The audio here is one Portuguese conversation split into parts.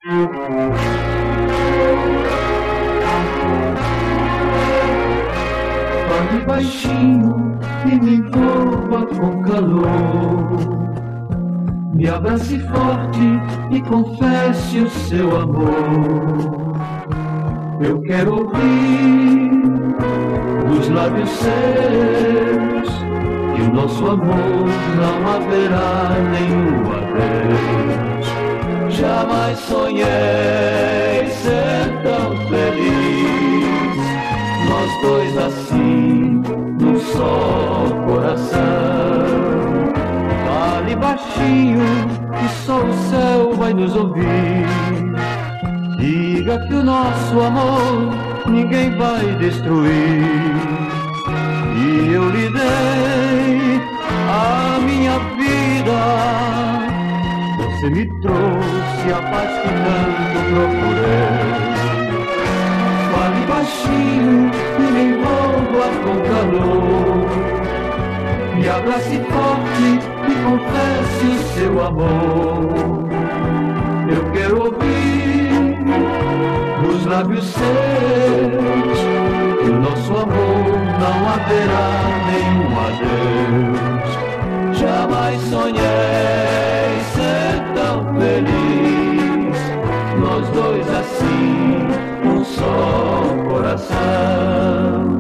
Fale baixinho e me envolva com calor. Me abrace forte e confesse o seu amor. Eu quero ouvir dos lábios seus que o nosso amor não haverá nenhum adeus. Jamais sonhei ser tão feliz, nós dois assim, num só coração. Fale baixinho, que só o céu vai nos ouvir. Diga que o nosso amor ninguém vai destruir. E eu lhe dei a minha vida, você me trouxe a paz que tanto procurei. Fale baixinho e me envolva com calor. Me abrace forte e confesse o seu amor. Eu quero ouvir dos lábios seus que o nosso amor não haverá nenhum adeus. Jamais sonhei ser tão feliz, nós dois assim, um só coração.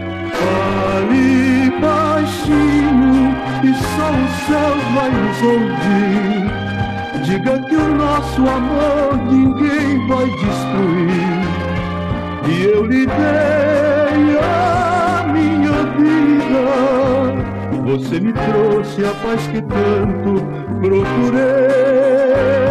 Fale baixinho e só o céu vai nos ouvir. Diga que o nosso amor ninguém vai destruir. E eu lhe dei a minha vida, você me trouxe a paz que tanto procurei.